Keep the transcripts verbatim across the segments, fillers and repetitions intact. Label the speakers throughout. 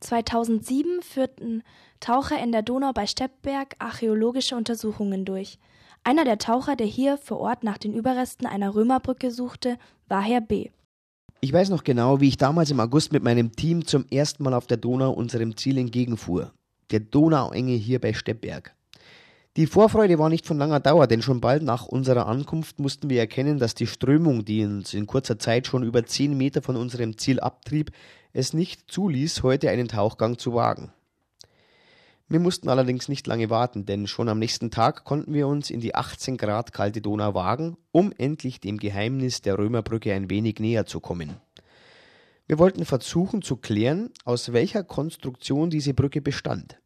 Speaker 1: zweitausendsieben führten Taucher in der Donau bei Steppberg archäologische Untersuchungen durch. Einer der Taucher, der hier vor Ort nach den Überresten einer Römerbrücke suchte, war Herr B.
Speaker 2: Ich weiß noch genau, wie ich damals im August mit meinem Team zum ersten Mal auf der Donau unserem Ziel entgegenfuhr, der Donauenge hier bei Steppberg. Die Vorfreude war nicht von langer Dauer, denn schon bald nach unserer Ankunft mussten wir erkennen, dass die Strömung, die uns in kurzer Zeit schon über zehn Meter von unserem Ziel abtrieb, es nicht zuließ, heute einen Tauchgang zu wagen. Wir mussten allerdings nicht lange warten, denn schon am nächsten Tag konnten wir uns in die achtzehn Grad kalte Donau wagen, um endlich dem Geheimnis der Römerbrücke ein wenig näher zu kommen. Wir wollten versuchen zu klären, aus welcher Konstruktion diese Brücke bestand.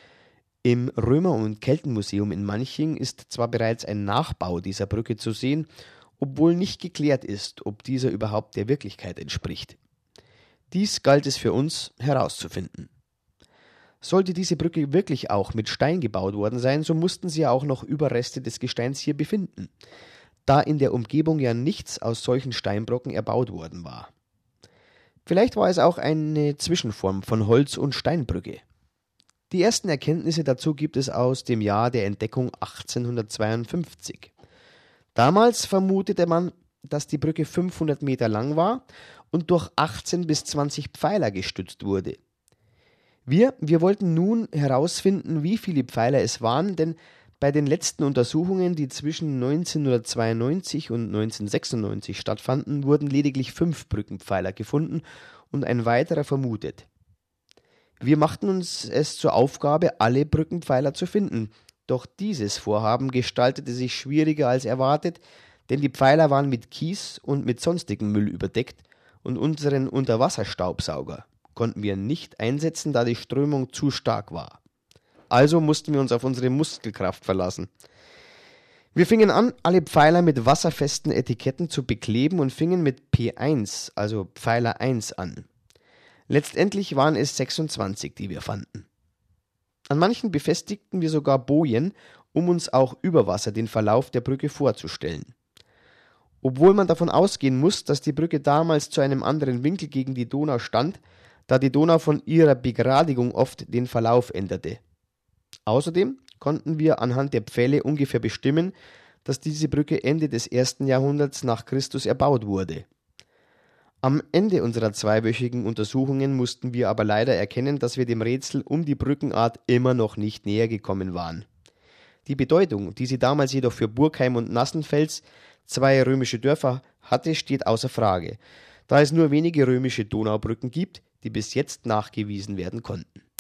Speaker 2: Im Römer- und Keltenmuseum in Manching ist zwar bereits ein Nachbau dieser Brücke zu sehen, obwohl nicht geklärt ist, ob dieser überhaupt der Wirklichkeit entspricht. Dies galt es für uns herauszufinden. Sollte diese Brücke wirklich auch mit Stein gebaut worden sein, so mussten sie auch noch Überreste des Gesteins hier befinden, da in der Umgebung ja nichts aus solchen Steinbrocken erbaut worden war. Vielleicht war es auch eine Zwischenform von Holz- und Steinbrücke. Die ersten Erkenntnisse dazu gibt es aus dem Jahr der Entdeckung achtzehnhundertzweiundfünfzig. Damals vermutete man, dass die Brücke fünfhundert Meter lang war und durch achtzehn bis zwanzig Pfeiler gestützt wurde. Wir, wir wollten nun herausfinden, wie viele Pfeiler es waren, denn bei den letzten Untersuchungen, die zwischen neunzehnhundertzweiundneunzig und neunzehnhundertsechsundneunzig stattfanden, wurden lediglich fünf Brückenpfeiler gefunden und ein weiterer vermutet. Wir machten uns es zur Aufgabe, alle Brückenpfeiler zu finden, doch dieses Vorhaben gestaltete sich schwieriger als erwartet, denn die Pfeiler waren mit Kies und mit sonstigem Müll überdeckt und unseren Unterwasserstaubsauger konnten wir nicht einsetzen, da die Strömung zu stark war. Also mussten wir uns auf unsere Muskelkraft verlassen. Wir fingen an, alle Pfeiler mit wasserfesten Etiketten zu bekleben und fingen mit P eins, also Pfeiler eins, an. Letztendlich waren es sechsundzwanzig, die wir fanden. An manchen befestigten wir sogar Bojen, um uns auch über Wasser den Verlauf der Brücke vorzustellen. Obwohl man davon ausgehen muss, dass die Brücke damals zu einem anderen Winkel gegen die Donau stand, da die Donau von ihrer Begradigung oft den Verlauf änderte. Außerdem konnten wir anhand der Pfähle ungefähr bestimmen, dass diese Brücke Ende des ersten Jahrhunderts nach Christus erbaut wurde. Am Ende unserer zweiwöchigen Untersuchungen mussten wir aber leider erkennen, dass wir dem Rätsel um die Brückenart immer noch nicht näher gekommen waren. Die Bedeutung, die sie damals jedoch für Burgheim und Nassenfels, zwei römische Dörfer, hatte, steht außer Frage, da es nur wenige römische Donaubrücken gibt, die bis jetzt nachgewiesen werden konnten.